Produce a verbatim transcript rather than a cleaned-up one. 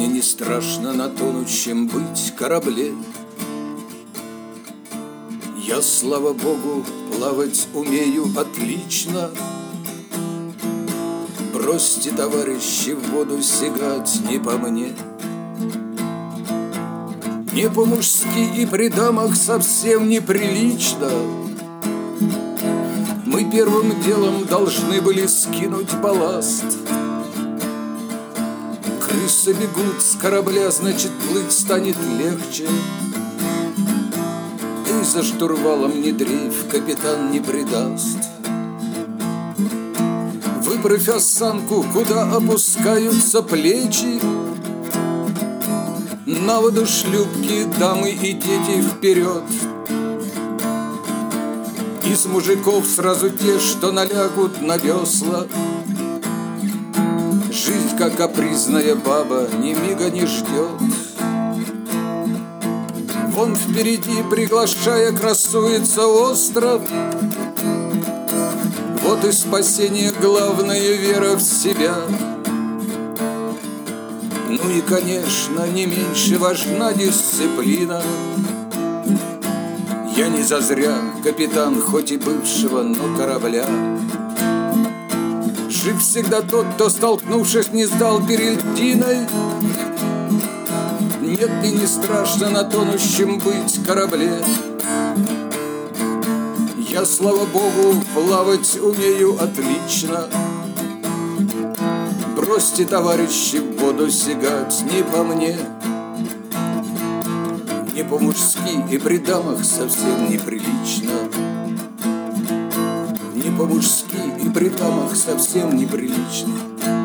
мне не страшно на тонущем быть корабле. Я, слава Богу, плавать умею отлично. Бросьте, товарищи, в воду сигать не по мне. Не по-мужски и при дамах совсем неприлично. Мы первым делом должны были скинуть балласт. Крысы бегут с корабля, значит, плыть станет легче. И за штурвалом не дрейф, капитан не предаст. Выправь осанку, куда опускаются плечи. На воду шлюпки, дамы и дети вперед. Из мужиков сразу те, что налягут на весла. Жизнь, как капризная баба, ни мига не ждет. Вон впереди, приглашая, красуется остров. Вот и спасение, главное, вера в себя. Ну и, конечно, не меньше важна дисциплина. Я не зазря капитан, хоть и бывшего, но корабля. Жив всегда тот, кто, столкнувшись, не сдал перед льдиной. Нет, мне не страшно на тонущем быть корабле. Я, слава Богу, плавать умею отлично. Бросьте, товарищи, в воду сигать не по мне. Не по-мужски и при дамах совсем неприлично. Не по-мужски и при дамах совсем неприлично.